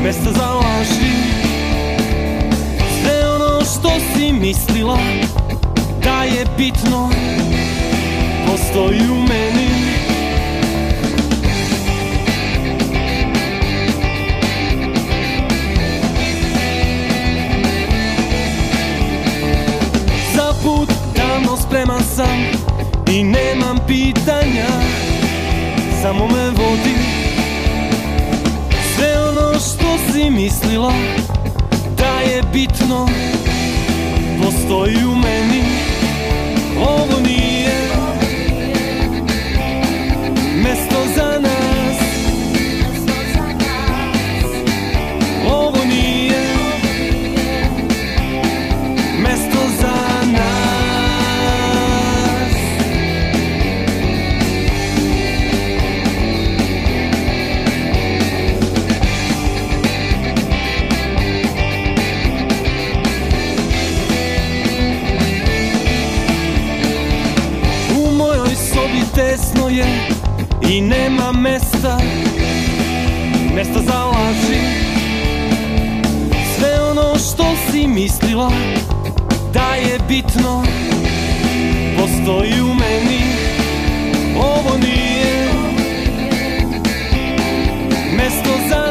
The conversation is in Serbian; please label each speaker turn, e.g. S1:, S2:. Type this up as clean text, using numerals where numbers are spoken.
S1: mesta za laži. Sve ono što si mislila da je bitno postoji u meni. Za put davno spreman sam i nemam pitanja, samo me vodi. Sve ono što si mislila da je bitno postoji u meni. Ovo nije mesto za nas. Ovo nije mesto za nas. Tesno je i nema mesta za laži. Sve ono što si mislila da je bitno postoji u meni. Ovo nije mesto za